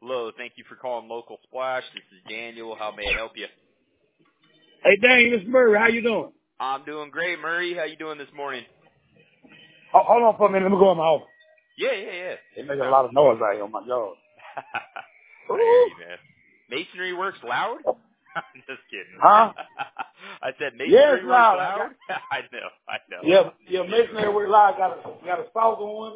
Hello, thank you for calling Local Splash. This is Daniel. How may I help you? Hey, Daniel, this is Murray. How you doing? I'm doing great, Murray. How you doing this morning? Hold on for a minute. Let me go in my office. Yeah. They make a lot of noise out here on my yard. I hear you, man. Masonry works loud? I'm just kidding. Huh? I said Yeah, masonry it's works loud. loud? I know. Yeah, masonry work loud. Got a salt on,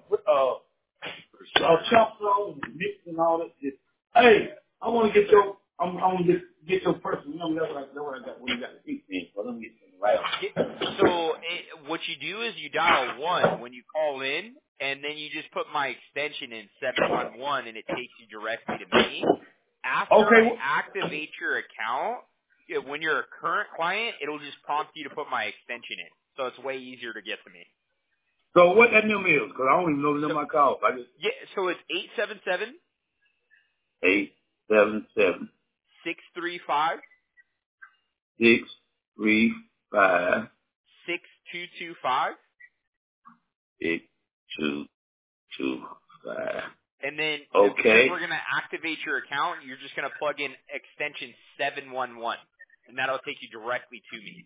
chunks on, mix and all that shit. Hey, I want to get your, I want to get your personal number. That's what I got when you got the seat in. So let me get something right on. So what you do is you dial 1 when you call in, and then you just put my extension in 711, and it takes you directly to me. After I Okay. activate your account, when you're a current client, it'll just prompt you to put my extension in. So it's way easier to get to me. So what that number is? Because I don't even know the So, number I called. I just so it's 877 877 635 635 6225. 6225. And then because Okay. we're going to activate your account, you're just going to plug in extension 711, and that'll take you directly to me.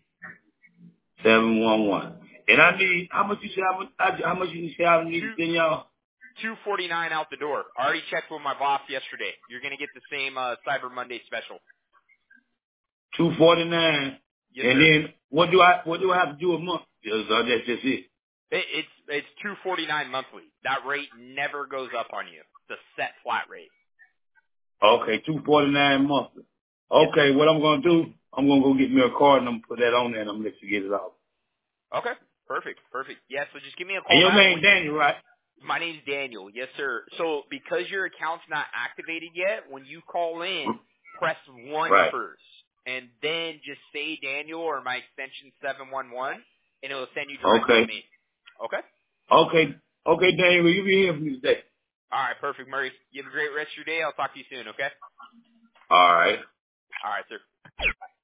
711. And I need, how much you say I need to send y'all? $249 out the door. I already checked with my boss yesterday. You're going to get the same Cyber Monday special. 249. Yes, And sir. then what do I have to do a month? That's just it. It's $249 monthly. That rate never goes up on you. It's a set flat rate. Okay, 249 monthly. Yes, sir. Okay, what I'm gonna do, I'm gonna go get me a card and I'm gonna put that on there and I'm gonna let you get it off. Okay. Perfect. Yeah, so just give me a And call your back. name Daniel, right? My name's Daniel. Yes, sir. So because your account's not activated yet, when you call in, press 1 Right. first. And then just say Daniel or my extension 711, and it will send you directly to me. Okay? Okay, Daniel, you be here for me today. All right, perfect, Murray. You have a great rest of your day. I'll talk to you soon, okay? All right. All right, sir. Bye.